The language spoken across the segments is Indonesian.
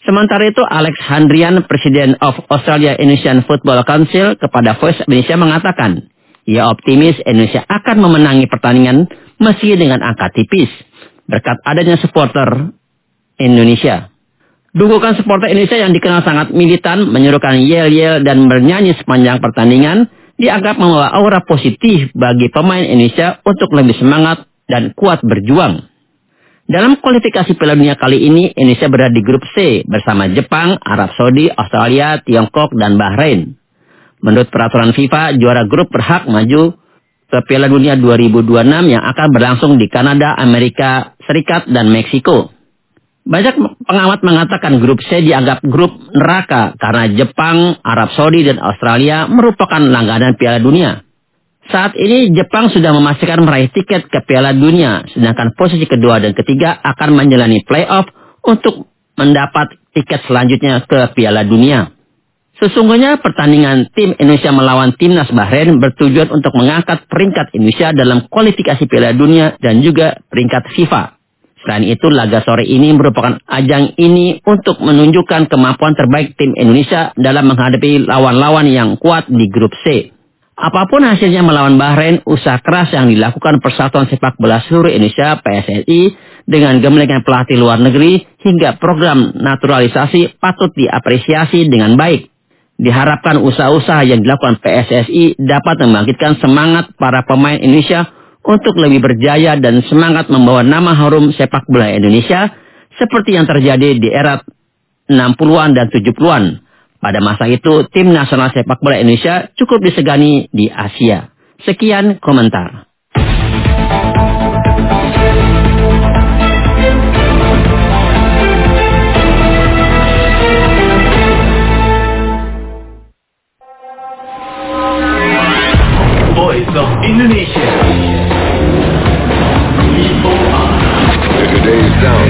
Sementara itu, Alex Handrian, President of Australia Indonesian Football Council, kepada Voice Indonesia mengatakan, ia optimis Indonesia akan memenangi pertandingan meski dengan angka tipis, berkat adanya supporter Indonesia. Dukungan supporter Indonesia yang dikenal sangat militan, menyerukan yel-yel dan bernyanyi sepanjang pertandingan, dianggap membawa aura positif bagi pemain Indonesia untuk lebih semangat dan kuat berjuang. Dalam kualifikasi Piala Dunia kali ini, Indonesia berada di grup C bersama Jepang, Arab Saudi, Australia, Tiongkok, dan Bahrain. Menurut peraturan FIFA, juara grup berhak maju ke Piala Dunia 2026 yang akan berlangsung di Kanada, Amerika Serikat, dan Meksiko. Banyak pengamat mengatakan grup C dianggap grup neraka karena Jepang, Arab Saudi, dan Australia merupakan langganan Piala Dunia. Saat ini Jepang sudah memastikan meraih tiket ke Piala Dunia, sedangkan posisi kedua dan ketiga akan menjalani playoff untuk mendapat tiket selanjutnya ke Piala Dunia. Sesungguhnya pertandingan tim Indonesia melawan timnas Bahrain bertujuan untuk mengangkat peringkat Indonesia dalam kualifikasi Piala Dunia dan juga peringkat FIFA. Selain itu, laga sore ini merupakan ajang ini untuk menunjukkan kemampuan terbaik tim Indonesia dalam menghadapi lawan-lawan yang kuat di grup C. Apapun hasilnya melawan Bahrain, usaha keras yang dilakukan Persatuan Sepak Bola Seluruh Indonesia (PSSI) dengan gemblengnya pelatih luar negeri hingga program naturalisasi patut diapresiasi dengan baik. Diharapkan usaha-usaha yang dilakukan PSSI dapat membangkitkan semangat para pemain Indonesia untuk lebih berjaya dan semangat membawa nama harum sepak bola Indonesia seperti yang terjadi di era 60-an dan 70-an. Pada masa itu, tim nasional sepak bola Indonesia cukup disegani di Asia. Sekian komentar. Voice of Indonesia. Today's sound.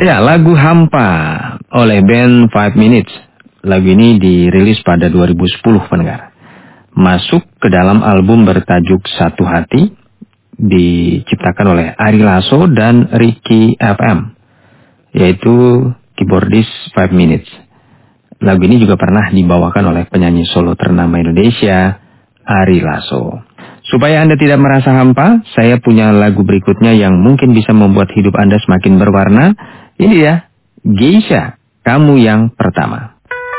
Ya, lagu Hampa oleh band 5 Minutes. Lagu ini dirilis pada 2010 pendengar. Masuk ke dalam album bertajuk Satu Hati, diciptakan oleh Ari Lasso dan Ricky FM, yaitu keyboardis 5 Minutes. Lagu ini juga pernah dibawakan oleh penyanyi solo ternama Indonesia, Ari Lasso. Supaya Anda tidak merasa hampa, saya punya lagu berikutnya yang mungkin bisa membuat hidup Anda semakin berwarna. Ini ya, Geisha, Kamu Yang Pertama.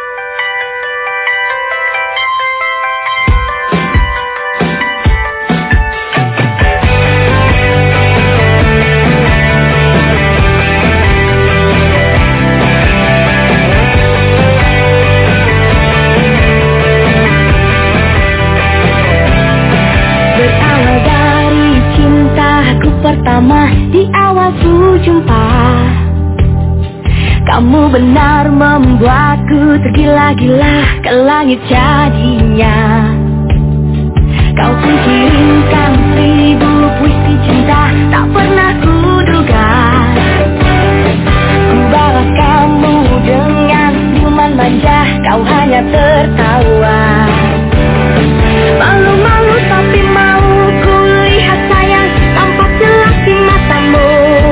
Berawal dari cintaku pertama di awal ku jumpa, kamu benar membuatku tergila-gila ke langit jadinya. Kau pun kirimkan 1000 puisi cinta tak pernah kuduga. Ku balas kamu dengan senyuman manja, kau hanya tertawa. Malu-malu tapi mau kulihat sayang, tampak jelas di matamu.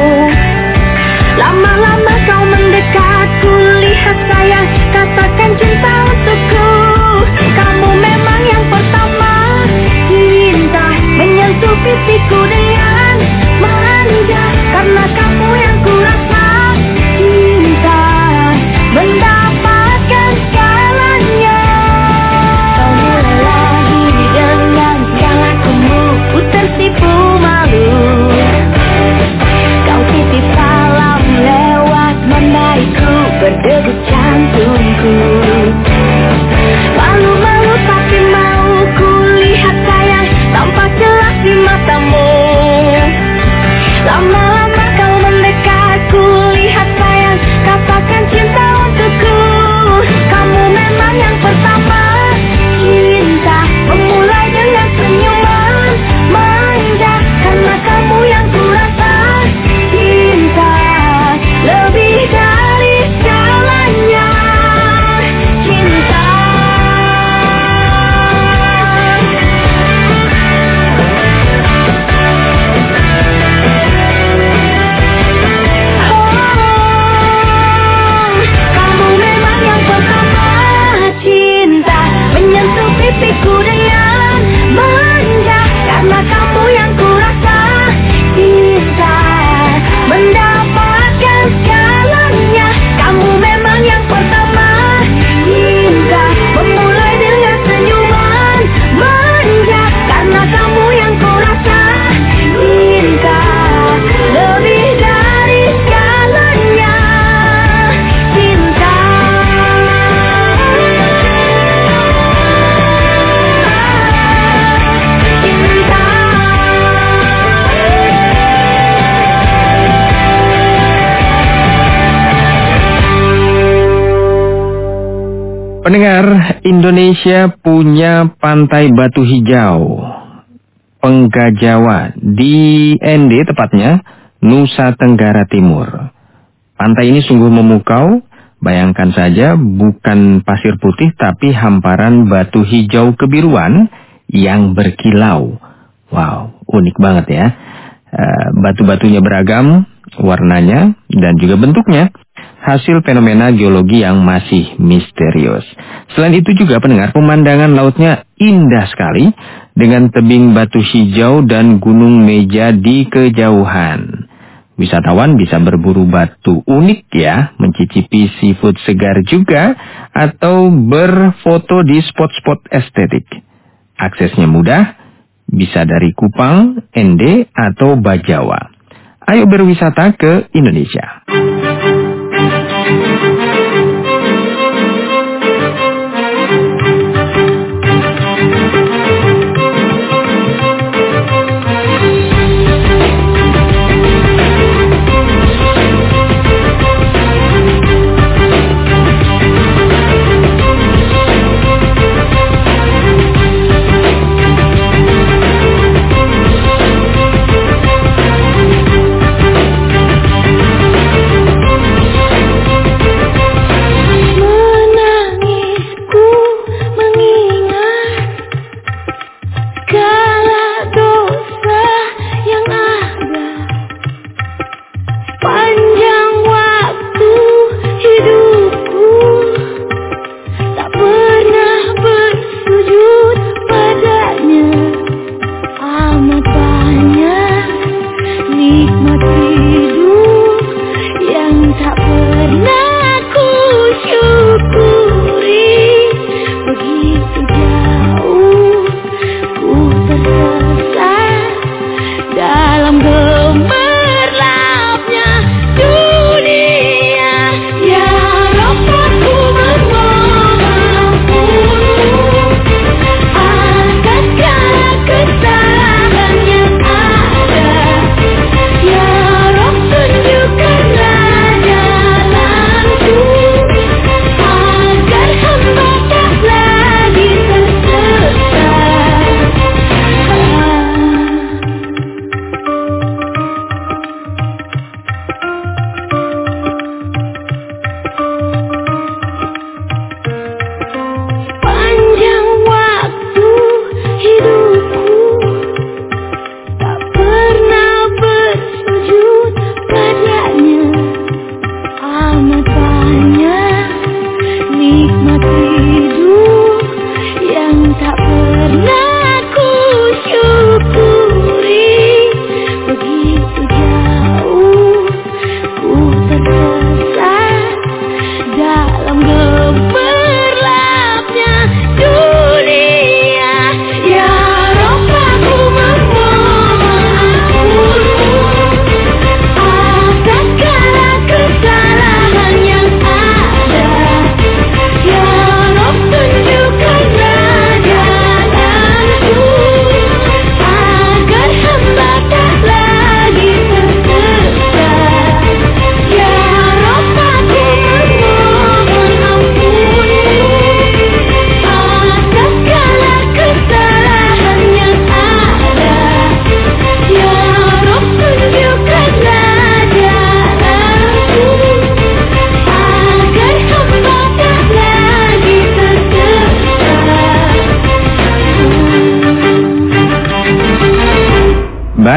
Lama-lama kau mendekat, kulihat sayang, katakan cinta untukku. Kamu memang yang pertama, cinta menyentuh pipiku dengan manja. Karena kamu yang kurasa, cinta mendapatkan segalanya. Kau mulai lagi dengan segalakumu, ku tertipu malu. Kau titip salam lewat mandaiku, berdegup jantungku. Malu-malu tapi mau kulihat sayang, tampak jelas di matamu. Lama-lama kau mendekat, kulihat sayang, katakan cinta untukku. Kamu memang yang pertama, cinta memulai dengan senyuman manja. Karena kamu yang kurasa, cinta lebih dari segalanya. Cinta. Kamu memang yang pertama, cinta menyentuh pipiku dengan manja. Karena kamu yang kurasa, cinta mendapatkan segalanya. Kamu memang yang pertama, cinta memulai dengan senyuman manja. Karena kamu yang kurasa, cinta lebih dari segalanya. Cinta. Pendengar, Indonesia punya pantai batu hijau, Penggajawa, di ND tepatnya, Nusa Tenggara Timur. Pantai ini sungguh memukau, bayangkan saja bukan pasir putih tapi hamparan batu hijau kebiruan yang berkilau. Wow, unik banget ya. Batu-batunya beragam, warnanya dan juga bentuknya. Hasil fenomena geologi yang masih misterius. Selain itu juga pendengar, pemandangan lautnya indah sekali dengan tebing batu hijau dan gunung meja di kejauhan. Wisatawan bisa berburu batu unik ya, mencicipi seafood segar juga, atau berfoto di spot-spot estetik. Aksesnya mudah, bisa dari Kupang, ND, atau Bajawa. Ayo berwisata ke Indonesia.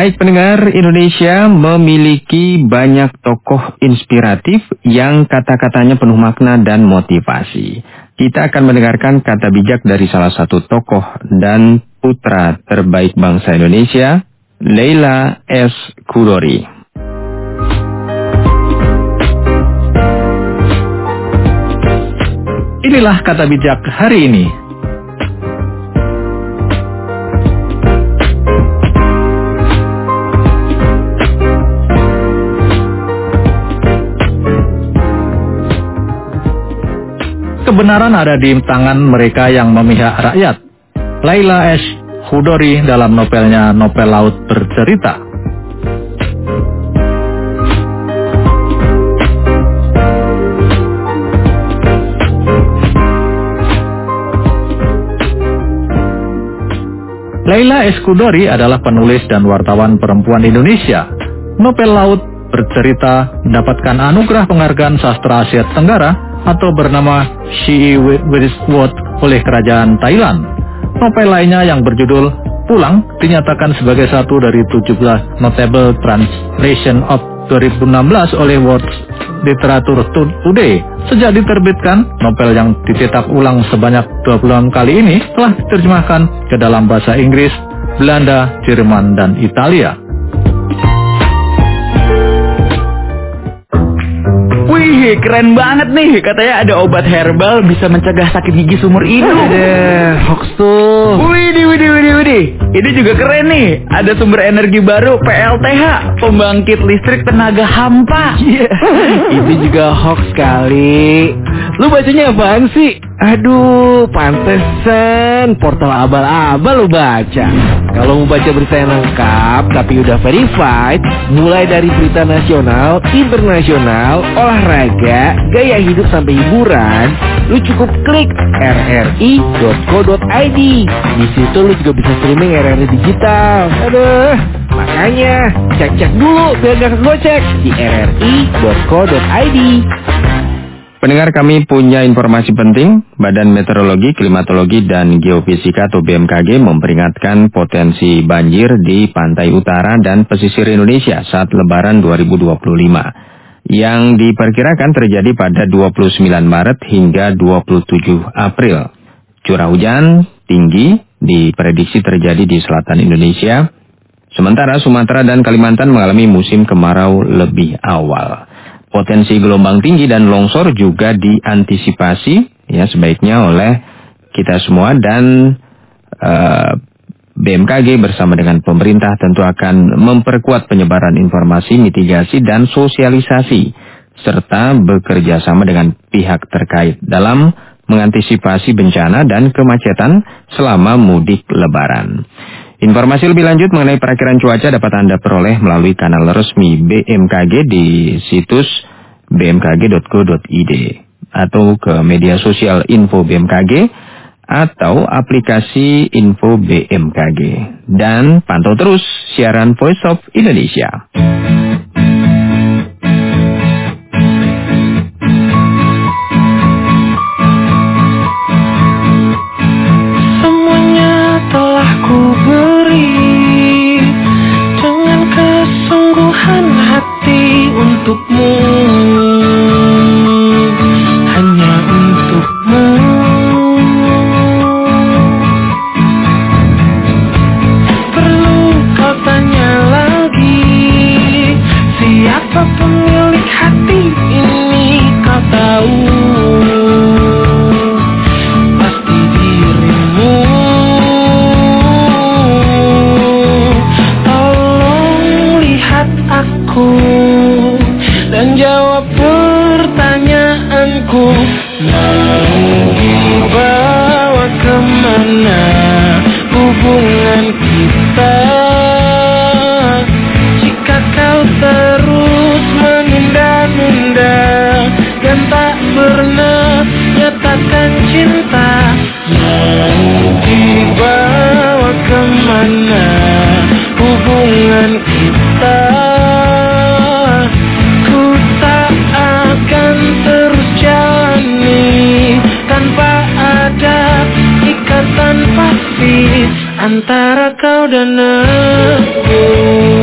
Baik pendengar, Indonesia memiliki banyak tokoh inspiratif yang kata-katanya penuh makna dan motivasi. Kita akan mendengarkan kata bijak dari salah satu tokoh dan putra terbaik bangsa Indonesia, Leila S. Chudori. Inilah kata bijak hari ini. Kebenaran ada di tangan mereka yang memihak rakyat. Leila S. Chudori dalam novelnya Novel Laut bercerita. Leila S. Chudori adalah penulis dan wartawan perempuan Indonesia. Novel Laut bercerita mendapatkan anugerah penghargaan sastra Asia Tenggara atau bernama She Award oleh kerajaan Thailand. Novel lainnya yang berjudul Pulang dinyatakan sebagai satu dari 17 notable translation of 2016 oleh World Literature Today. Sejak diterbitkan, novel yang dicetak ulang sebanyak 26 kali ini telah diterjemahkan ke dalam bahasa Inggris, Belanda, Jerman, dan Italia. Wih, keren banget nih. Katanya ada obat herbal bisa mencegah sakit gigi seumur hidup. Hoax tuh. Widih. Ini juga keren nih. Ada sumber energi baru PLTH, pembangkit listrik tenaga hampa. Ini juga hoax kali. Lu bacanya apaan sih? Aduh, pantesan portal abal-abal lu baca. Kalau mau baca berita yang lengkap tapi udah verified, mulai dari berita nasional, internasional, olahraga, gaya hidup sampai hiburan, lu cukup klik rri.co.id. Di situ lu juga bisa streaming RRI digital. Aduh, makanya cek dulu biar gak kegocek di rri.co.id. Pendengar, kami punya informasi penting. Badan Meteorologi, Klimatologi, dan Geofisika atau BMKG memperingatkan potensi banjir di pantai utara dan pesisir Indonesia saat Lebaran 2025 yang diperkirakan terjadi pada 29 Maret hingga 27 April. Curah hujan tinggi diprediksi terjadi di selatan Indonesia, sementara Sumatera dan Kalimantan mengalami musim kemarau lebih awal. Potensi gelombang tinggi dan longsor juga diantisipasi ya sebaiknya oleh kita semua, dan BMKG bersama dengan pemerintah tentu akan memperkuat penyebaran informasi, mitigasi, dan sosialisasi serta bekerja sama dengan pihak terkait dalam mengantisipasi bencana dan kemacetan selama mudik Lebaran. Informasi lebih lanjut mengenai perakiran cuaca dapat Anda peroleh melalui kanal resmi BMKG di situs bmkg.go.id atau ke media sosial Info BMKG atau aplikasi Info BMKG. Dan pantau terus siaran Voice of Indonesia. Untukmu, hanya untukmu. Perlu kau tanya lagi, siapa pemilik hati ini? Kau tahu, pasti dirimu. Tolong lihat aku dan jawab pertanyaanku. Mau dibawa kemana hubungan kita? Jika kau terus menunda-nunda dan tak pernah nyatakan cinta. Mau dibawa kemana hubungan kita? Antara kau dan aku.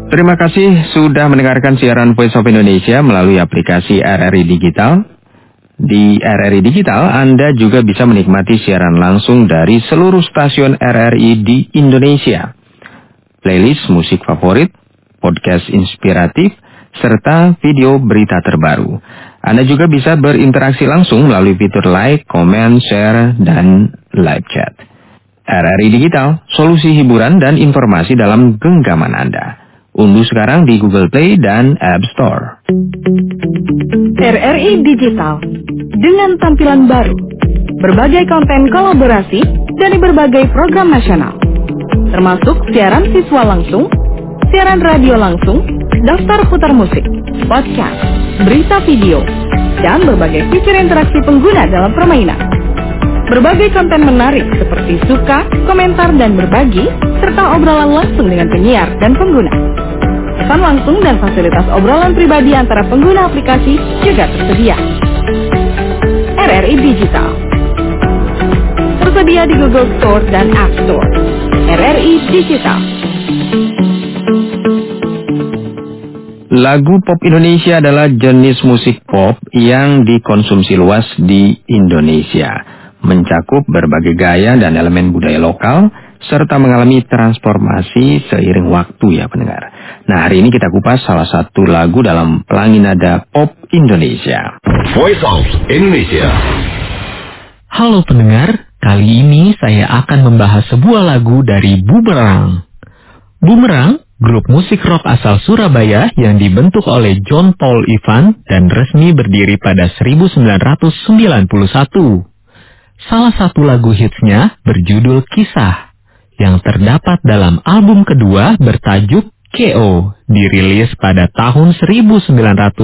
Terima kasih sudah mendengarkan siaran Voice of Indonesia melalui aplikasi RRI Digital. Di RRI Digital, Anda juga bisa menikmati siaran langsung dari seluruh stasiun RRI di Indonesia. Playlist musik favorit, podcast inspiratif, serta video berita terbaru. Anda juga bisa berinteraksi langsung melalui fitur like, comment, share, dan live chat. RRI Digital, solusi hiburan dan informasi dalam genggaman Anda. Unduh sekarang di Google Play dan App Store. RRI Digital, dengan tampilan baru, berbagai konten kolaborasi dari berbagai program nasional, termasuk siaran visual langsung, siaran radio langsung, daftar putar musik, podcast, berita video, dan berbagai fitur interaksi pengguna dalam permainan. Berbagai konten menarik seperti suka, komentar, dan berbagi, serta obrolan langsung dengan penyiar dan pengguna. Pesan langsung dan fasilitas obrolan pribadi antara pengguna aplikasi juga tersedia. RRI Digital tersedia di Google Store dan App Store. RRI Digital. Lagu pop Indonesia adalah jenis musik pop yang dikonsumsi luas di Indonesia, mencakup berbagai gaya dan elemen budaya lokal, serta mengalami transformasi seiring waktu ya pendengar. Nah, hari ini kita kupas salah satu lagu dalam Pelangi Nada Pop Indonesia. Voice of Indonesia. Halo pendengar, kali ini saya akan membahas sebuah lagu dari Bumerang. Bumerang, grup musik rock asal Surabaya yang dibentuk oleh John Paul Ivan dan resmi berdiri pada 1991. Salah satu lagu hitsnya berjudul Kisah, yang terdapat dalam album kedua bertajuk KO, dirilis pada tahun 1995.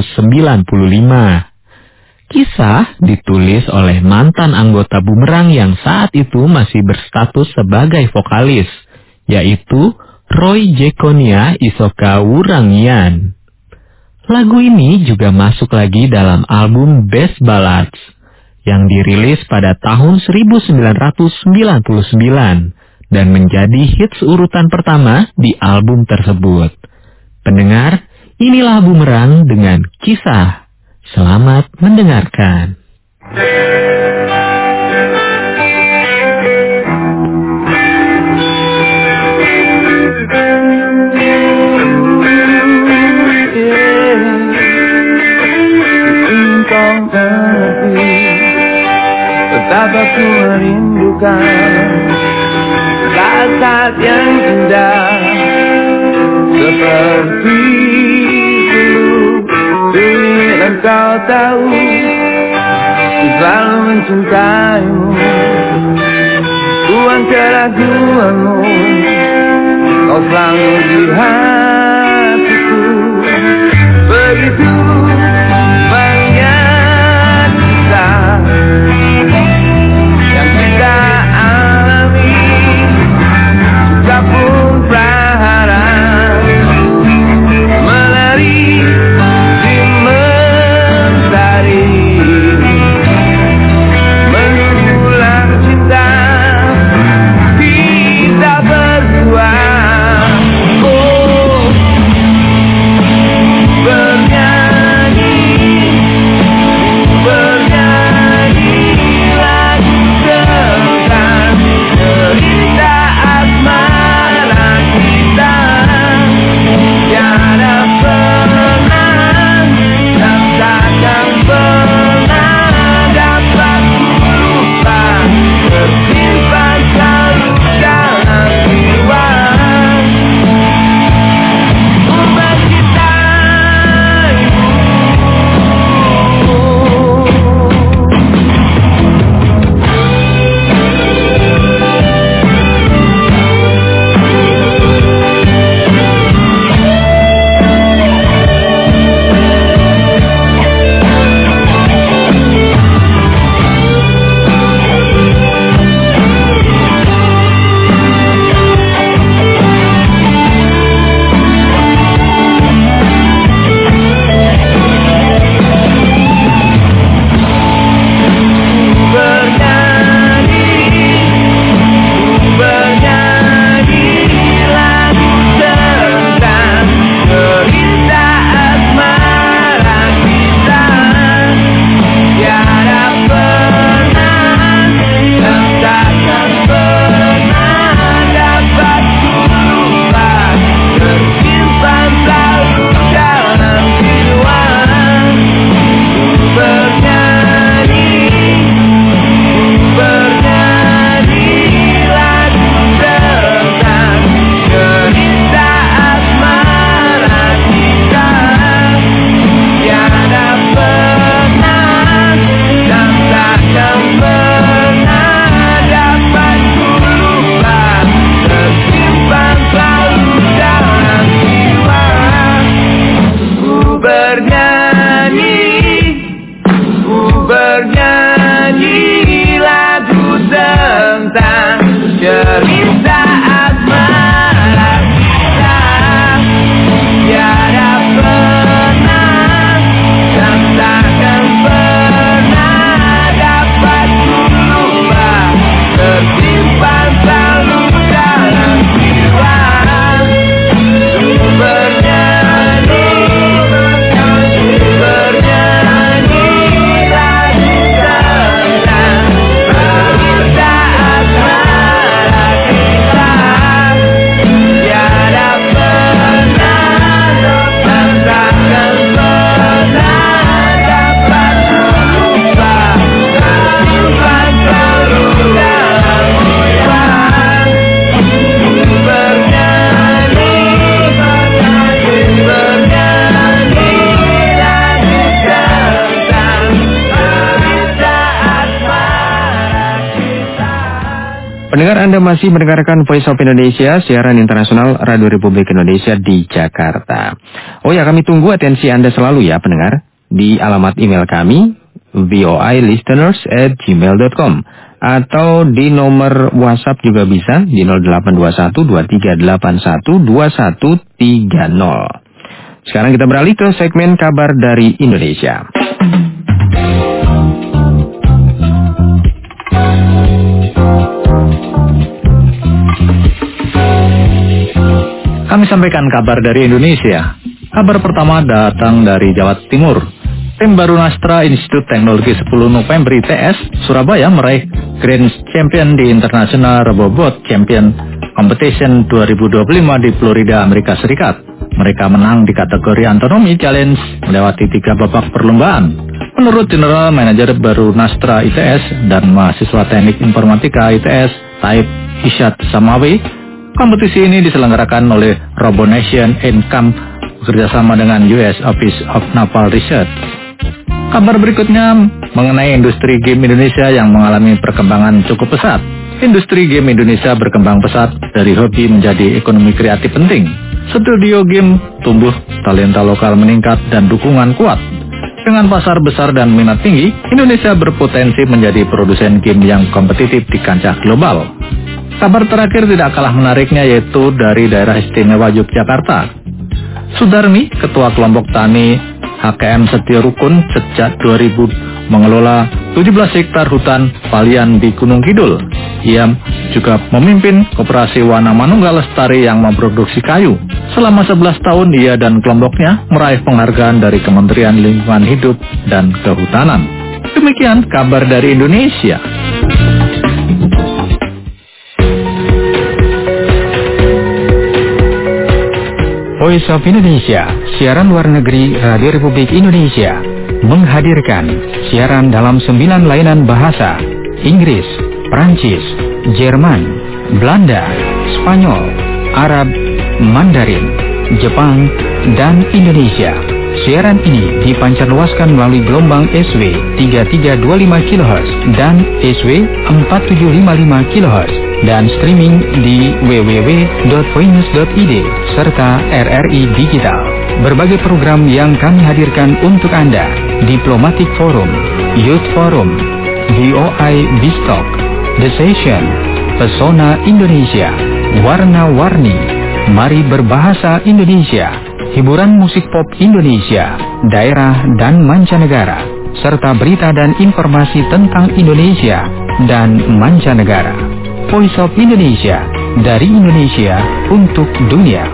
Kisah ditulis oleh mantan anggota Bumerang yang saat itu masih berstatus sebagai vokalis, yaitu Roy Jekonia Isoka Wurangian. Lagu ini juga masuk lagi dalam album Best Ballads, yang dirilis pada tahun 1999 dan menjadi hits urutan pertama di album tersebut. Pendengar, inilah Bumerang dengan Kisah. Selamat mendengarkan. Betapa ku merindukan saat yang indah seperti dulu. Ingin engkau tahu, ku selalu mencintaimu. Buang keraguanmu, kau selalu di hatiku. Begitu banyak kisah yang kita alami, suka pun berharap melari di mentari, mengulang cinta kita berdua. Oh, bernyanyi Pendengar, Anda masih mendengarkan Voice of Indonesia, siaran internasional Radio Republik Indonesia di Jakarta. Oh ya, kami tunggu atensi Anda selalu ya pendengar, di alamat email kami, voilisteners@gmail.com. Atau di nomor WhatsApp juga bisa, di 0821-2381-2130. Sekarang kita beralih ke segmen kabar dari Indonesia. Kami sampaikan kabar dari Indonesia. Kabar pertama datang dari Jawa Timur. Tim Barunastra Institut Teknologi 10 November ITS Surabaya meraih Grand Champion di International Robot Champion Competition 2025 di Florida, Amerika Serikat. Mereka menang di kategori Autonomy Challenge melewati 3 babak perlombaan. Menurut General Manager Barunastra ITS dan mahasiswa Teknik Informatika ITS, Taib Isyad Samawi, kompetisi ini diselenggarakan oleh Robonation Income bekerjasama dengan US Office of Naval Research. Kabar berikutnya mengenai industri game Indonesia yang mengalami perkembangan cukup pesat. Industri game Indonesia berkembang pesat dari hobi menjadi ekonomi kreatif penting. Studio game tumbuh, talenta lokal meningkat, dan dukungan kuat. Dengan pasar besar dan minat tinggi, Indonesia berpotensi menjadi produsen game yang kompetitif di kancah global. Kabar terakhir tidak kalah menariknya yaitu dari daerah istimewa Yogyakarta. Sudarmi, Ketua Kelompok Tani HKM Setia Rukun sejak 2000 mengelola 17 hektar hutan palian di Gunung Kidul. Ia juga memimpin Koperasi Wana Manunggal Lestari yang memproduksi kayu. Selama 11 tahun ia dan kelompoknya meraih penghargaan dari Kementerian Lingkungan Hidup dan Kehutanan. Demikian kabar dari Indonesia. Voice of Indonesia, siaran luar negeri Radio Republik Indonesia, menghadirkan siaran dalam 9 lainan bahasa: Inggris, Prancis, Jerman, Belanda, Spanyol, Arab, Mandarin, Jepang, dan Indonesia. Siaran ini dipancarluaskan melalui gelombang SW 3325 kHz dan SW 4755 kHz dan streaming di www.voinews.id serta RRI Digital. Berbagai program yang kami hadirkan untuk Anda: Diplomatic Forum, Youth Forum, VOI Bistalk, The Session, Pesona Indonesia, Warna-Warni, Mari Berbahasa Indonesia, hiburan musik pop Indonesia, daerah dan mancanegara, serta berita dan informasi tentang Indonesia dan mancanegara. Voice of Indonesia, dari Indonesia untuk dunia.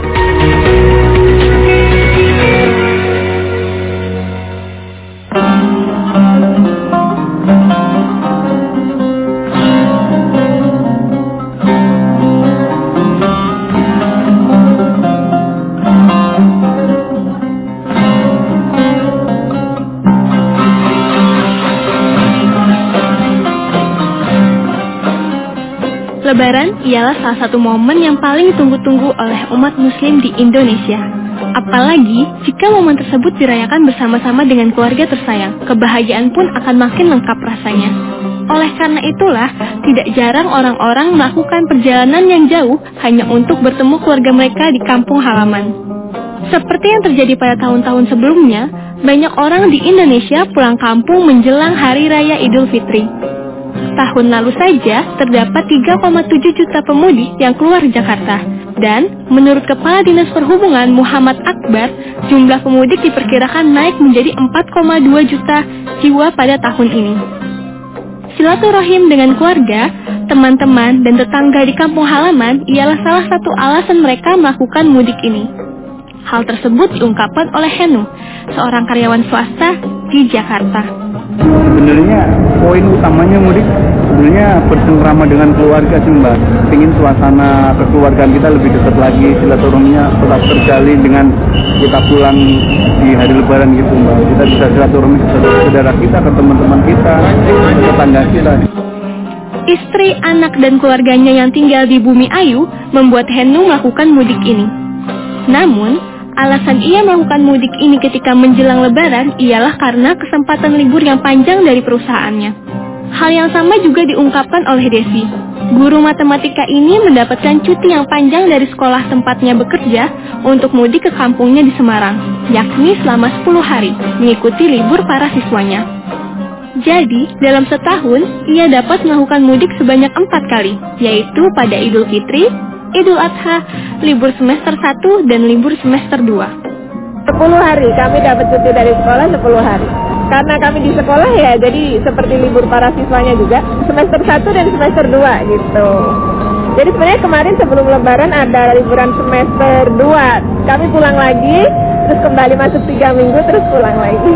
Lebaran ialah salah satu momen yang paling ditunggu-tunggu oleh umat muslim di Indonesia. Apalagi jika momen tersebut dirayakan bersama-sama dengan keluarga tersayang, kebahagiaan pun akan makin lengkap rasanya. Oleh karena itulah, tidak jarang orang-orang melakukan perjalanan yang jauh hanya untuk bertemu keluarga mereka di kampung halaman. Seperti yang terjadi pada tahun-tahun sebelumnya, banyak orang di Indonesia pulang kampung menjelang Hari Raya Idul Fitri. Tahun lalu saja terdapat 3,7 juta pemudik yang keluar Jakarta. Dan menurut Kepala Dinas Perhubungan Muhammad Akbar, jumlah pemudik diperkirakan naik menjadi 4,2 juta jiwa pada tahun ini. Silaturahim dengan keluarga, teman-teman, dan tetangga di kampung halaman ialah salah satu alasan mereka melakukan mudik ini. Hal tersebut diungkapkan oleh Henu, seorang karyawan swasta di Jakarta. Sebenarnya poin utamanya mudik sebenarnya bersengkrama dengan keluarga sih Mbak. Ingin suasana kekeluargaan kita lebih dekat lagi, silaturahminya tetap terjalin dengan kita pulang di hari Lebaran gitu Mbak. Kita bisa silaturahmi ke saudara kita, ke teman-teman kita, ke tetangga kita. Istri, anak, dan keluarganya yang tinggal di Bumi Ayu membuat Henu melakukan mudik ini. Namun, alasan ia melakukan mudik ini ketika menjelang Lebaran ialah karena kesempatan libur yang panjang dari perusahaannya. Hal yang sama juga diungkapkan oleh Desi. Guru matematika ini mendapatkan cuti yang panjang dari sekolah tempatnya bekerja untuk mudik ke kampungnya di Semarang, yakni selama 10 hari, mengikuti libur para siswanya. Jadi, dalam setahun, ia dapat melakukan mudik sebanyak 4 kali, yaitu pada Idul Fitri, Idul Adha, libur semester 1, dan libur semester 2. 10 hari, kami dapat cuti dari sekolah 10 hari. Karena kami di sekolah ya, jadi seperti libur para siswanya juga, semester 1 dan semester 2 gitu. Jadi sebenarnya kemarin sebelum lebaran ada liburan semester 2. Kami pulang lagi, terus kembali masuk 3 minggu, terus pulang lagi.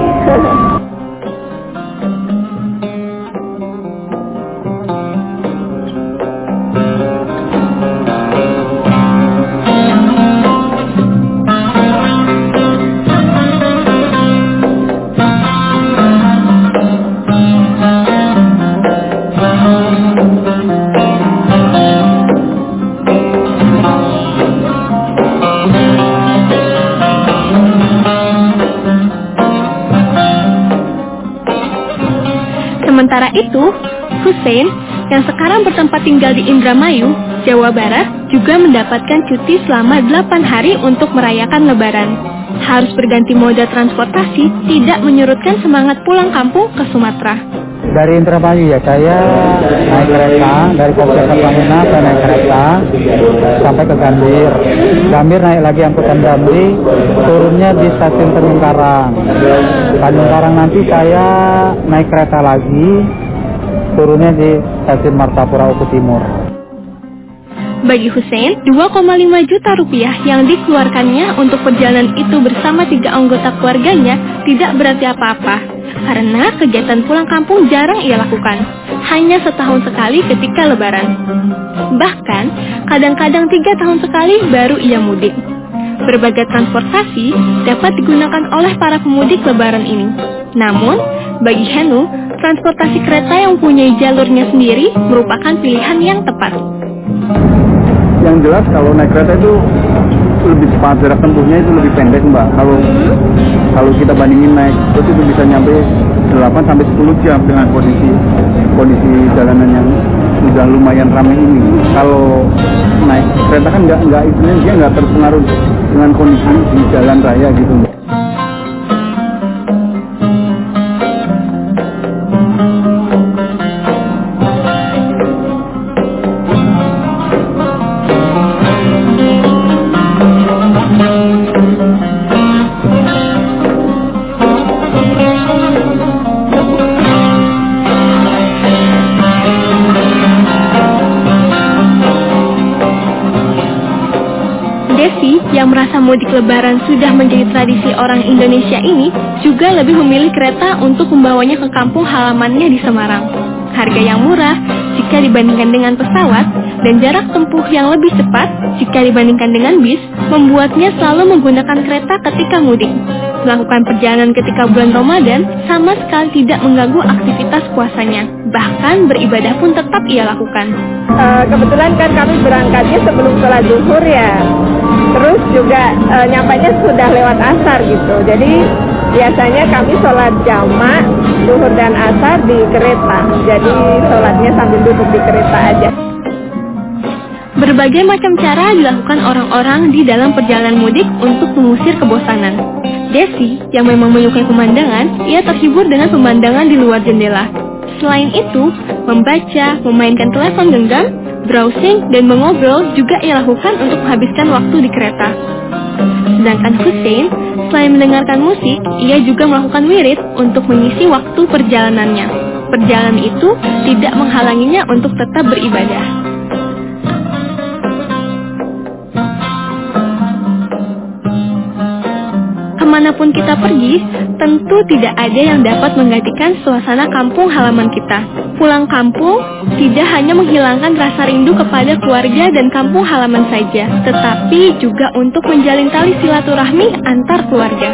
Sementara itu, Hussein yang sekarang bertempat tinggal di Indramayu, Jawa Barat, juga mendapatkan cuti selama 8 hari untuk merayakan Lebaran. Harus berganti moda transportasi tidak menyurutkan semangat pulang kampung ke Sumatera. Dari Indramayu ya, saya naik kereta dari Kabupaten Bangina, saya naik kereta sampai ke Gambir. Gambir naik lagi angkutan Damri, turunnya di stasiun Tanjung Karang. Tanjung Karang nanti saya naik kereta lagi, turunnya di stasiun Martapura Uku Timur. Bagi Hussein, 2,5 juta rupiah yang dikeluarkannya untuk perjalanan itu bersama 3 anggota keluarganya tidak berarti apa-apa. Karena kegiatan pulang kampung jarang ia lakukan. Hanya setahun sekali ketika Lebaran. Bahkan, kadang-kadang 3 tahun sekali baru ia mudik. Berbagai transportasi dapat digunakan oleh para pemudik Lebaran ini. Namun, bagi Henu, transportasi kereta yang mempunyai jalurnya sendiri merupakan pilihan yang tepat. Yang jelas kalau naik kereta itu lebih cepat, jarak tempuhnya itu lebih pendek Mbak. Kalau kita bandingin naik bus itu bisa nyampe 8 sampai 10 jam dengan kondisi jalanan yang sudah lumayan ramai ini. Kalau naik kereta kan nggak istilahnya dia nggak terpengaruh dengan kondisi di jalan raya gitu Mbak. Yang merasa mudik Lebaran sudah menjadi tradisi orang Indonesia ini juga lebih memilih kereta untuk membawanya ke kampung halamannya di Semarang. Harga yang murah jika dibandingkan dengan pesawat dan jarak tempuh yang lebih cepat jika dibandingkan dengan bis membuatnya selalu menggunakan kereta ketika mudik. Melakukan perjalanan ketika bulan Ramadan sama sekali tidak mengganggu aktivitas puasanya. Bahkan beribadah pun tetap ia lakukan. Kebetulan kan kami berangkatnya sebelum sholat zuhur ya. Terus juga nyampainya sudah lewat asar gitu. Jadi biasanya kami sholat jamak zuhur dan asar di kereta. Jadi sholatnya sambil duduk di kereta aja. Berbagai macam cara dilakukan orang-orang di dalam perjalanan mudik untuk mengusir kebosanan. Desi, yang memang menyukai pemandangan, ia terhibur dengan pemandangan di luar jendela. Selain itu, membaca, memainkan telepon genggam, browsing, dan mengobrol juga ia lakukan untuk menghabiskan waktu di kereta. Sedangkan Hussein, selain mendengarkan musik, ia juga melakukan wirid untuk mengisi waktu perjalanannya. Perjalanan itu tidak menghalanginya untuk tetap beribadah. Kemanapun kita pergi, tentu tidak ada yang dapat menggantikan suasana kampung halaman kita. Pulang kampung tidak hanya menghilangkan rasa rindu kepada keluarga dan kampung halaman saja, tetapi juga untuk menjalin tali silaturahmi antar keluarga.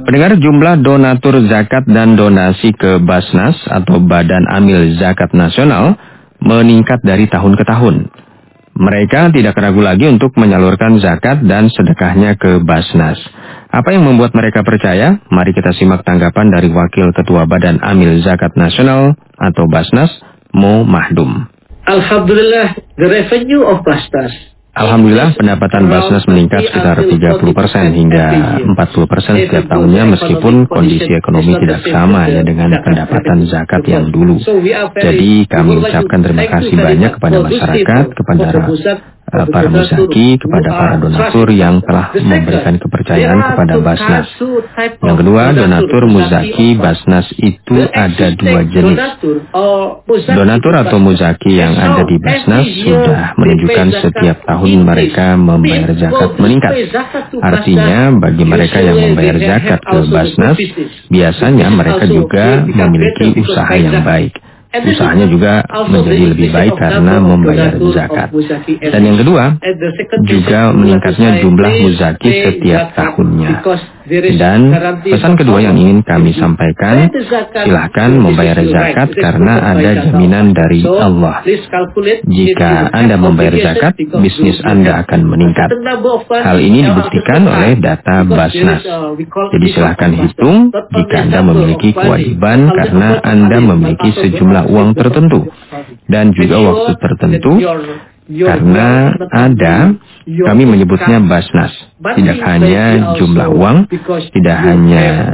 Pendengar, jumlah donatur zakat dan donasi ke Basnas atau Badan Amil Zakat Nasional meningkat dari tahun ke tahun. Mereka tidak ragu lagi untuk menyalurkan zakat dan sedekahnya ke Basnas. Apa yang membuat mereka percaya? Mari kita simak tanggapan dari Wakil Ketua Badan Amil Zakat Nasional atau Basnas, Mo Mahdum. Alhamdulillah, the revenue of Basnas. Alhamdulillah, pendapatan Basnas meningkat sekitar 30% hingga 40% setiap tahunnya meskipun kondisi ekonomi tidak sama ya dengan pendapatan zakat yang dulu. Jadi kami ucapkan terima kasih banyak kepada masyarakat, kepada para muzaki, kepada para donatur yang telah memberikan kepercayaan kepada Basnas. Yang kedua, donatur muzaki Basnas itu ada dua jenis. Donatur atau muzaki yang ada di Basnas sudah menunjukkan setiap tahun mereka membayar zakat meningkat. Artinya bagi mereka yang membayar zakat ke Basnas, biasanya mereka juga memiliki usaha yang baik. Usahanya juga menjadi lebih baik karena membayar zakat. Dan yang kedua, juga meningkatnya jumlah muzaki setiap tahunnya. Dan pesan kedua yang ingin kami sampaikan, silahkan membayar zakat karena ada jaminan dari Allah. Jika Anda membayar zakat, bisnis Anda akan meningkat. Hal ini dibuktikan oleh data Basnas. Jadi silahkan hitung jika Anda memiliki kewajiban karena Anda memiliki sejumlah uang tertentu dan juga waktu tertentu. Karena kami menyebutnya Basnas, tidak hanya jumlah uang, tidak hanya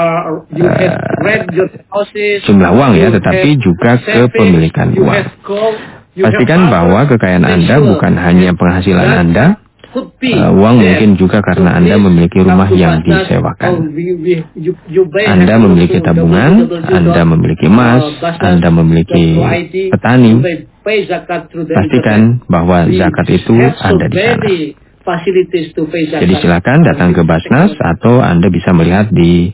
jumlah uang ya, tetapi juga kepemilikan uang. Pastikan bahwa kekayaan Anda bukan hanya penghasilan Anda, uang mungkin juga karena Anda memiliki rumah yang disewakan. Anda memiliki tabungan, Anda memiliki emas, Anda memiliki petani. Pastikan bahwa zakat itu ada di sana. Jadi silakan datang ke Basnas atau Anda bisa melihat di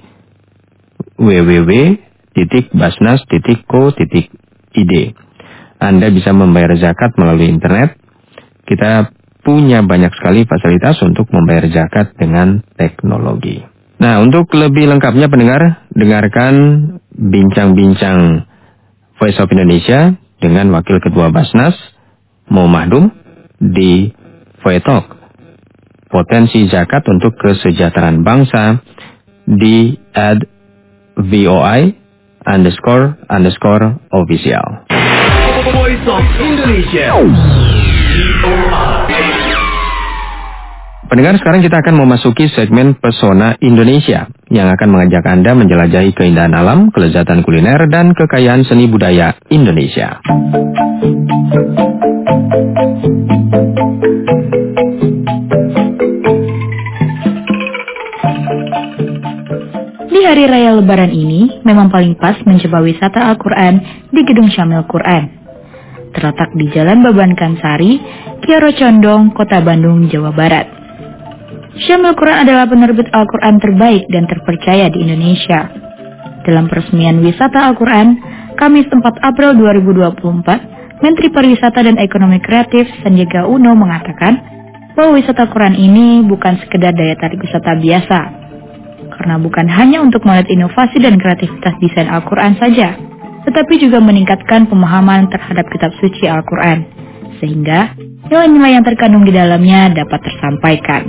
www.basnas.co.id. Anda bisa membayar zakat melalui internet. Kita punya banyak sekali fasilitas untuk membayar zakat dengan teknologi. Nah, untuk lebih lengkapnya pendengar, dengarkan bincang-bincang Voice of Indonesia dengan Wakil Ketua Basnas, Mo Mahdum, di Voetalk. Potensi zakat untuk kesejahteraan bangsa di @VOI_official. Voice of Indonesia. Pendengar, sekarang kita akan memasuki segmen Pesona Indonesia yang akan mengajak Anda menjelajahi keindahan alam, kelezatan kuliner, dan kekayaan seni budaya Indonesia. Di hari raya Lebaran ini, memang paling pas mencoba wisata Al-Quran di Gedung Syamil Quran. Terletak di Jalan Babankan Sari, Kiara Condong, Kota Bandung, Jawa Barat. Syamil Quran adalah penerbit Al-Quran terbaik dan terpercaya di Indonesia. Dalam peresmian wisata Al-Quran, Kamis 4 April 2024, Menteri Pariwisata dan Ekonomi Kreatif Sandiaga Uno mengatakan bahwa wisata Quran ini bukan sekedar daya tarik wisata biasa, karena bukan hanya untuk melihat inovasi dan kreativitas desain Al-Quran saja, tetapi juga meningkatkan pemahaman terhadap kitab suci Al-Quran, sehingga nilai-nilai yang terkandung di dalamnya dapat tersampaikan.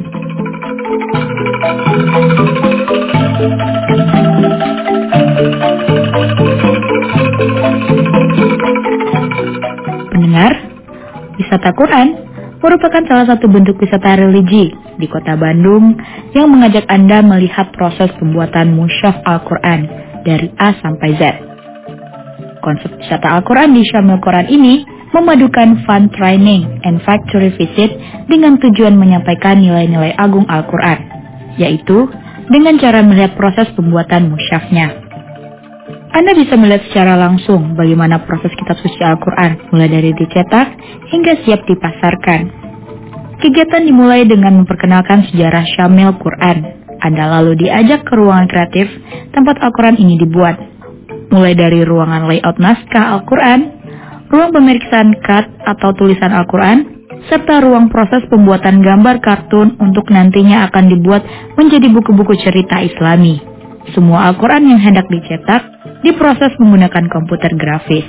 Pendengar, wisata Quran merupakan salah satu bentuk wisata religi di Kota Bandung yang mengajak Anda melihat proses pembuatan mushaf Al-Quran dari A sampai Z. Konsep wisata Al-Quran di Syamil Quran ini memadukan fun training and factory visit dengan tujuan menyampaikan nilai-nilai agung Al-Quran, yaitu dengan cara melihat proses pembuatan mushafnya. Anda bisa melihat secara langsung bagaimana proses kitab suci Al-Quran mulai dari dicetak hingga siap dipasarkan. Kegiatan dimulai dengan memperkenalkan sejarah Syamil Quran. Anda lalu diajak ke ruangan kreatif tempat Al-Quran ini dibuat. Mulai dari ruangan layout naskah Al-Quran, ruang pemeriksaan cut atau tulisan Al-Quran, serta ruang proses pembuatan gambar kartun untuk nantinya akan dibuat menjadi buku-buku cerita Islami. Semua Al-Quran yang hendak dicetak diproses menggunakan komputer grafis.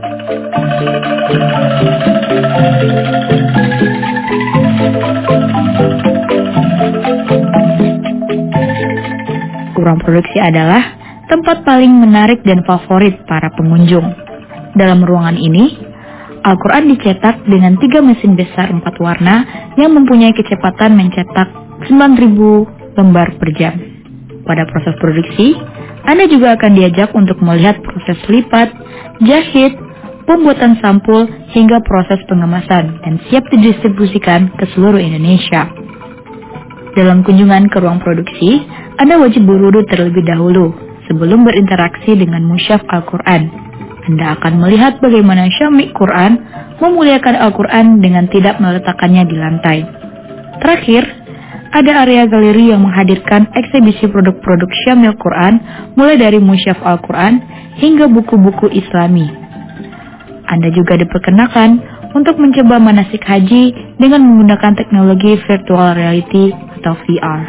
Ruang produksi adalah tempat paling menarik dan favorit para pengunjung. Dalam ruangan ini, Al-Quran dicetak dengan 3 mesin besar 4 warna yang mempunyai kecepatan mencetak 9.000 lembar per jam. Pada proses produksi, Anda juga akan diajak untuk melihat proses lipat, jahit, pembuatan sampul, hingga proses pengemasan dan siap didistribusikan ke seluruh Indonesia. Dalam kunjungan ke ruang produksi, Anda wajib berwudu terlebih dahulu sebelum berinteraksi dengan musyaf Al-Quran. Anda akan melihat bagaimana Syamik Quran memuliakan Al-Quran dengan tidak meletakkannya di lantai. Terakhir, ada area galeri yang menghadirkan eksibisi produk-produk Syamil Quran mulai dari musyaf Al-Quran hingga buku-buku Islami. Anda juga diperkenakan untuk mencoba manasik haji dengan menggunakan teknologi virtual reality atau VR.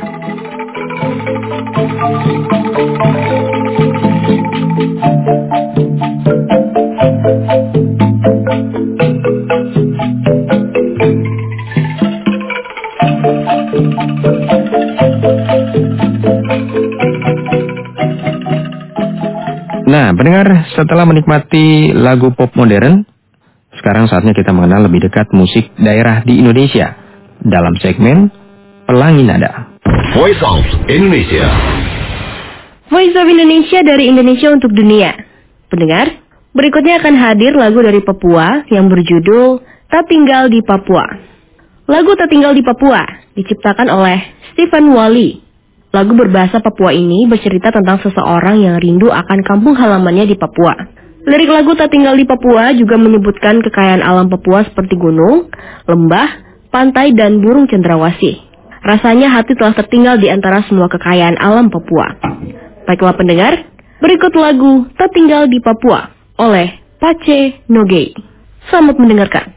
Nah, pendengar, setelah menikmati lagu pop modern, sekarang saatnya kita mengenal lebih dekat musik daerah di Indonesia dalam segmen Pelangi Nada. Voice of Indonesia. Voice of Indonesia dari Indonesia untuk dunia. Pendengar, berikutnya akan hadir lagu dari Papua yang berjudul Tak Tinggal di Papua. Lagu Tak Tinggal di Papua diciptakan oleh Stephen Wally. Lagu berbahasa Papua ini bercerita tentang seseorang yang rindu akan kampung halamannya di Papua. Lirik lagu Tak Tinggal di Papua juga menyebutkan kekayaan alam Papua seperti gunung, lembah, pantai, dan burung cendrawasih. Rasanya hati telah tertinggal di antara semua kekayaan alam Papua. Baiklah pendengar, berikut lagu Tak Tinggal di Papua oleh Pace Nogei. Selamat mendengarkan.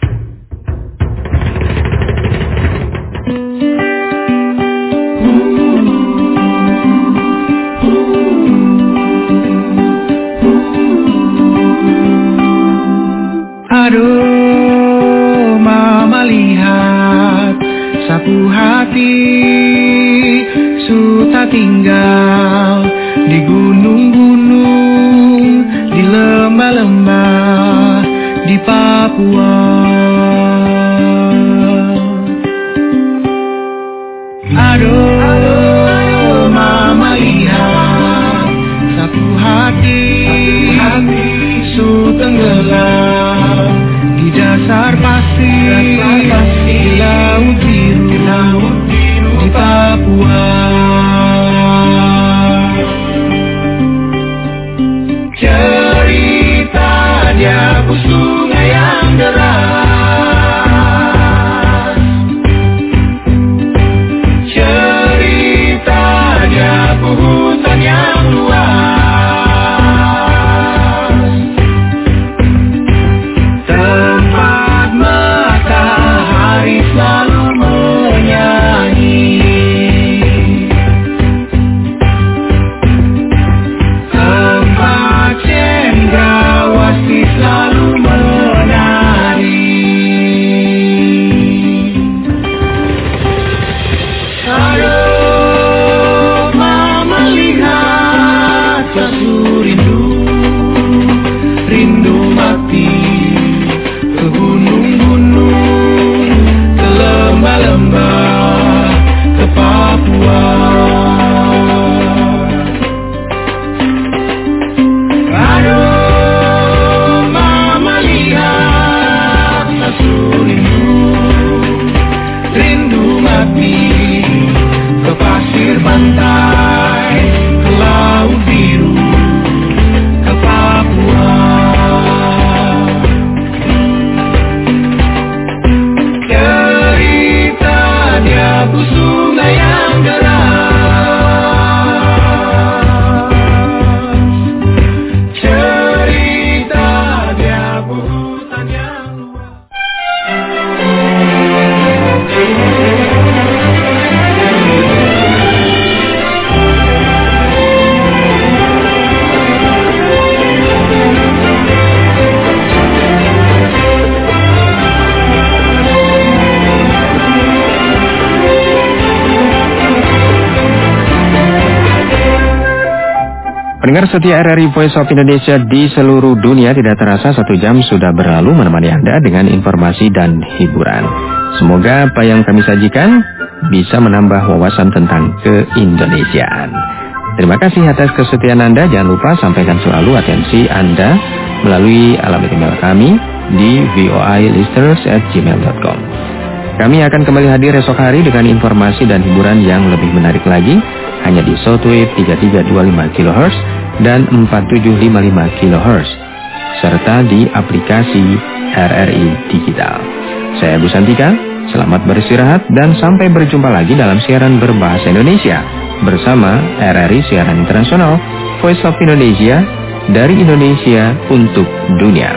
Aduh, mama lihat sapu hati sudah tinggal di gunung-gunung, di lembah-lembah di Papua. Aduh, mama lihat sapu hati su tenggelam di dasar pasir, di laut biru di Papua. Cerita dia sungai yang deras, cerita dia hutan yang luas. Rindu mati ke gunung-gunung, ke Pendengar setia RRI Voice of Indonesia di seluruh dunia, tidak terasa 1 jam sudah berlalu menemani Anda dengan informasi dan hiburan. Semoga apa yang kami sajikan bisa menambah wawasan tentang keindonesiaan. Terima kasih atas kesetiaan Anda. Jangan lupa sampaikan selalu atensi Anda melalui alamat email kami di voilisteners@gmail.com. Kami akan kembali hadir esok hari dengan informasi dan hiburan yang lebih menarik lagi, hanya di shortwave 3325 kHz dan 4755 kHz, serta di aplikasi RRI Digital. Saya Bu Santika, selamat beristirahat dan sampai berjumpa lagi dalam siaran berbahasa Indonesia bersama RRI Siaran Internasional Voice of Indonesia, dari Indonesia untuk dunia.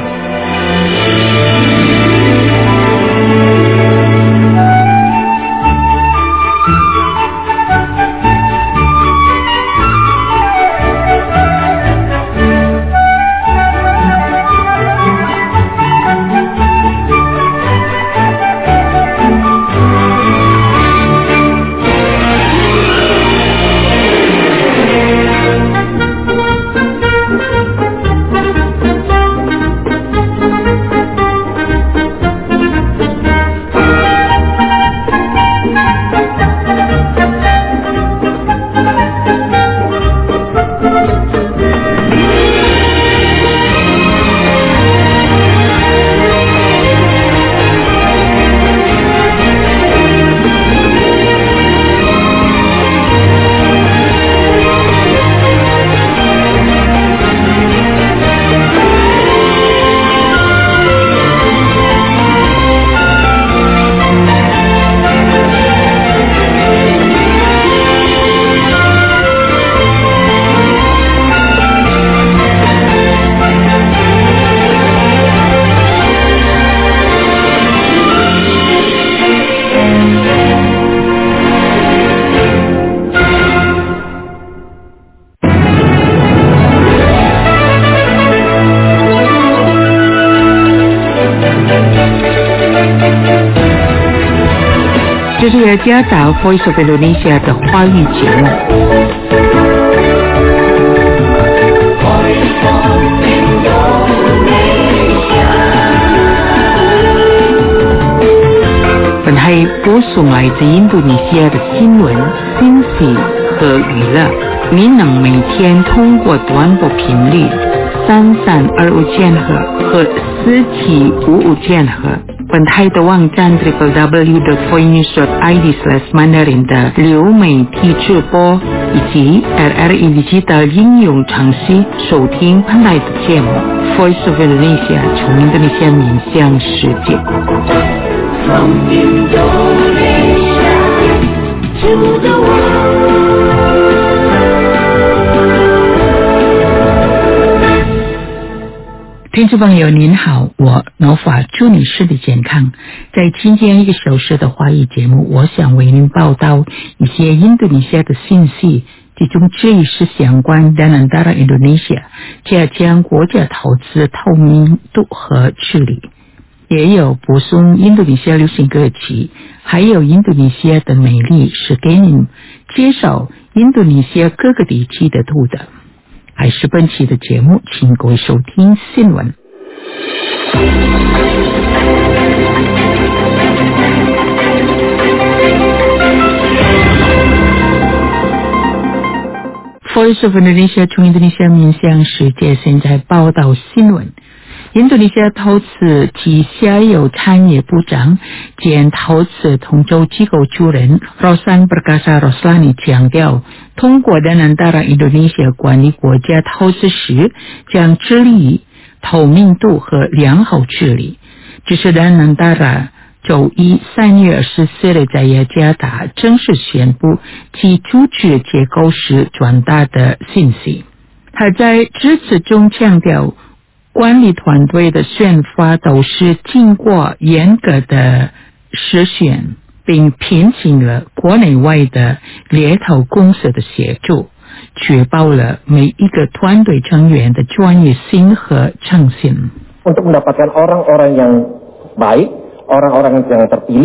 加打 Voice of Indonesia 的华语节目。本台播送来自印度尼西亚的新闻、信息和娱乐。您能每天通过短波频率3325千赫和4755千赫。本台的网站 www.voinews.id/mandarin 的流媒体直播以及 RRI Digital 应用程序收听本台的节目 Voice of Indonesia 从印度尼西亚面向世界。From Indonesia to the world.听众朋友您好，我诺法祝你身体健康。在今天1个小时的华语节目，我想为您报道一些印度尼西亚的信息，其中之一是相关dan antara Indonesia 加强国家投资透明度和治理，也有播送印度尼西亚流行歌曲，还有印度尼西亚的美丽是给您介绍印度尼西亚各个地区的图的。还是本期的节目，请各位收听新闻。Voice of Indonesia 从印度尼西亚面向世界，现在报道新闻。印度尼西亚投资及下游产业部长兼投资统筹机构主任 Rosan Perkasa Roslani 强调，通过dan antara Indonesia 管理国家投资时，将致力于透明度和良好治理。这是dan antara周一3月24日在雅加达正式宣布其组织结构时转达的信息。他在致辞中强调，管理团队的选拔都是经过严格的实选，并聘请了国内外的猎头公司的协助，确保了每一个团队成员的专业性和诚信。 Untuk mendapatkan orang-orang yang baik, orang-orang yang terpilih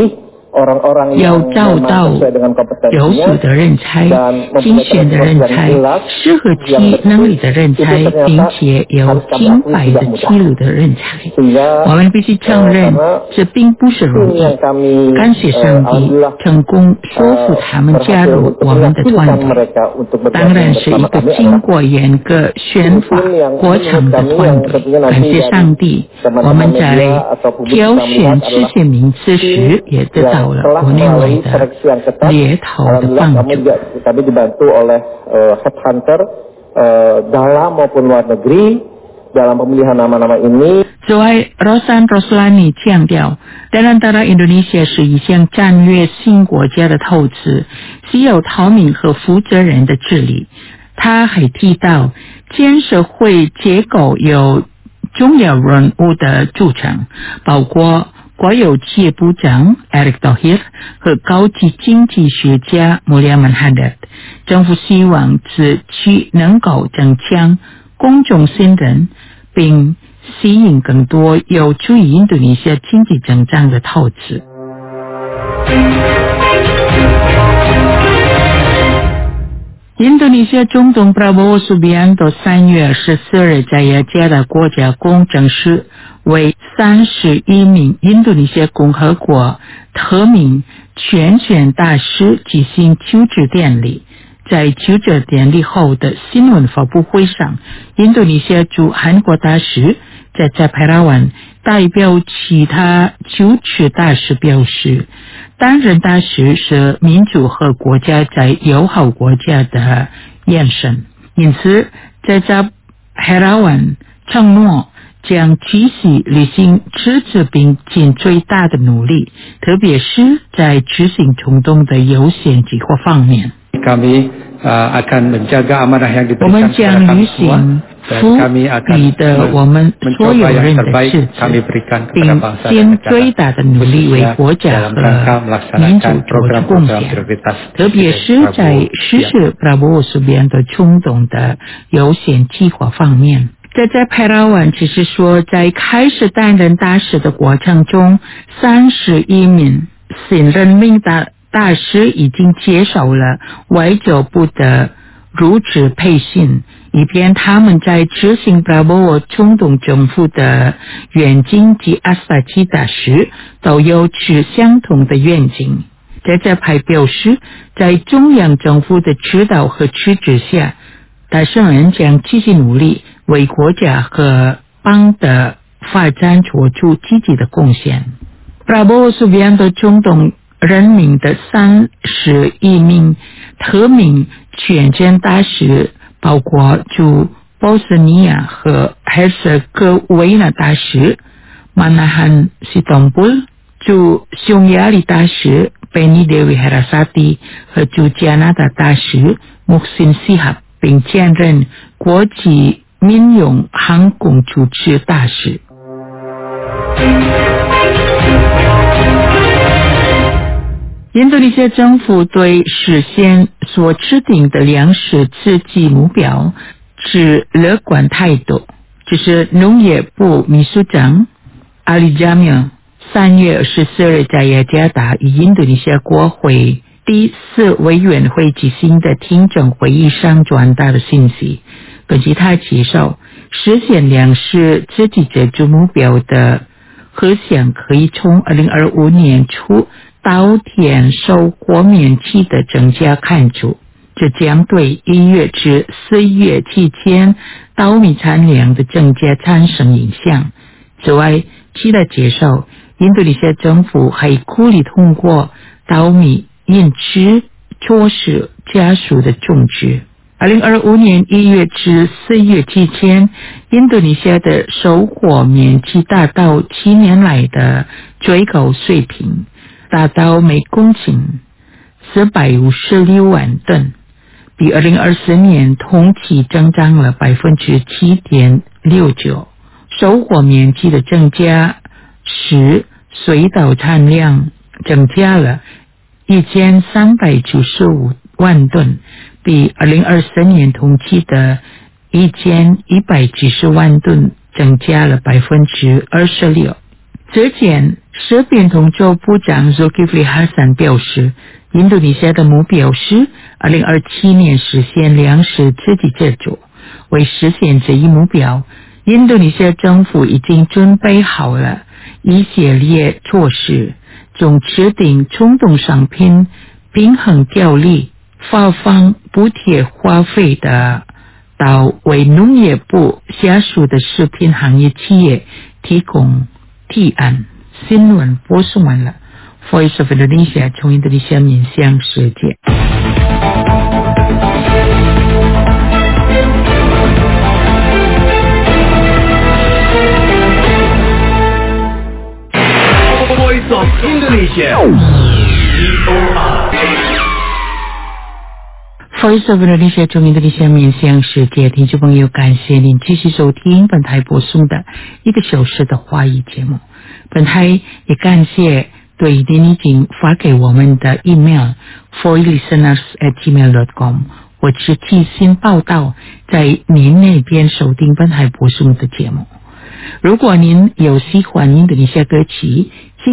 要找到优秀的人才、精选的人才、适合其能力的人才，并且有金牌的记录的人才。我们必须承认，这并不是容易。感谢上帝，成功说服他们加入我们的团队。当然是一个经过严格选拔过程的团队。感谢上帝，我们在挑选这些名次时也得到了国内外的猎头的帮助。 Kami dibantu oleh headhunter dalam maupun luar negeri dalam pemilihan nama-nama ini. 此外 Rosan Roslani 强调，在南达拉印度尼西亚是一项战略性国家的投资，需要透明和负责任的治理。他还提到，建设会结构有重要人物的组成，包括国有企业部长 Erick Thohir 和高级经济学家 Mulyaman Hadad。政府希望此举能够增强公众信任，并吸引更多有助于印度尼西亚经济增长的投资。印度尼西亚总统 Prabowo Subianto 3月14日在雅加达国家公证时，为31名印度尼西亚共和国特命全权大使举行就职典礼。在就职典礼后的新闻发布会上，印度尼西亚驻韩国大使在佩拉万代表其他就职大使表示，担任大使是民主和国家在友好国家的眼神，因此在佩拉万承诺将继续履行职责并尽最大的努力，特别是在执行中东的优先计划方面。我们将履行赋予的我们所有人的职责，并尽最大的努力为国家和民族做出贡献，特别是在实施Prabowo Subianto冲动的优先计划方面。在佩拉万只是说，在开始担任大使的过程中，31名新任命大使已经接受了外交部的入职培训，以便他们在执行Prabowo冲动政府的愿景及阿萨奇大时都有持相同的愿景。在派表示，在中央政府的指导和支持下，大使们将继续努力为国家和邦的发展做出积极的贡献。Prabowo Subianto总统任命的31名特命全权大使，包括驻波斯尼亚和赫塞哥维那大使Manahan Sitompul， 驻匈牙利大使Penny Dewi Herasati 和驻加拿大大使 Muhsin Sihab， 并兼任国际民用航空主持大使。印度尼西亚政府对实现所制定的粮食自给目标持乐观态度。这是农业部秘书长阿里加缪3月14日在雅加达与印度尼西亚国会第4委员会举行的听证会议上传达的信息。根据他介绍，实现粮食自给自足目标的核想可以从2025年初稻田收获面积的增加看出，这将对1月至4月期间稻米产量的增加产生影响。此外，据他介绍，印度尼西亚政府还鼓励通过稻米引致措施加速的种植。2025年1月至4月期间，印度尼西亚的收获面积达到7年来的最高水平，达到每公顷456万吨，比2024年同期增长了 7.69%。收获面积的增加使水稻产量增加了1395万吨，比2024年同期的1190万吨增加了 26%。这件食品统筹部长 Zulkifli Hasan 表示，印度尼西亚的目标是2027年实现粮食自给自足。为实现这一目标，印度尼西亚政府已经准备好了一系列措施，从制定冲动商品平衡条例、发放补贴花费的，到为农业部下属的食品行业企业提供提案。新闻播送完了。Voice of Indonesia 从印度尼西亚面向世界。 Voice of Indonesia. Voice of Indonesia 从印度尼西亚面向世界，听众朋友，感谢您继续收听本台播送的1个小时的华语节目。本台也感谢对您已经发给我们的 email voicelisteners@gmail.com 或是寄信报道在您那边收听本台播送的节目。如果您有喜欢印度尼西亚歌曲，